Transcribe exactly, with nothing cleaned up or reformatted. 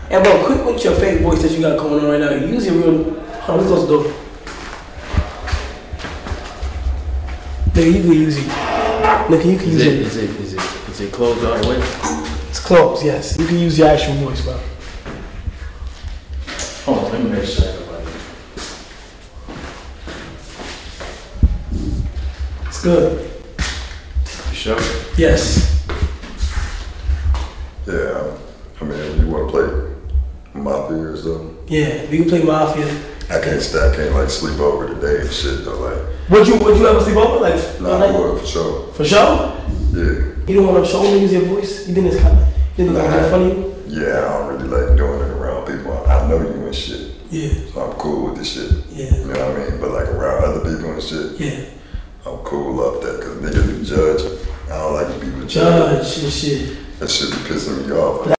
And bro, quit with your fake voice that you got going on right now. Use your real. Hold on, let's close the door. Nigga, you can use it. Nigga, you can is use it, it. Is it, is it, is it closed all the way? It's closed, yes. You can use your actual voice, bro. Hold on, let me make sure everybody. It's good. You sure? Yes. Yeah, I mean, you want to play Mafia or something? Yeah, we can play Mafia. I can't stay, I can't like sleep over today and shit though, like. Would you would you ever sleep over? Like, Nah, like I would for sure. For sure? Yeah. You don't want to show niggas your voice? You think it's kind of, you think it's Nah. kind of funny? Yeah, I don't really like doing it around people. I know you and shit. Yeah. So I'm cool with this shit. Yeah. You know what I mean? But like around other people and shit, Yeah. I'm cool off that because niggas be judging. I don't like people to Judge and shit. That shit be pissing me off.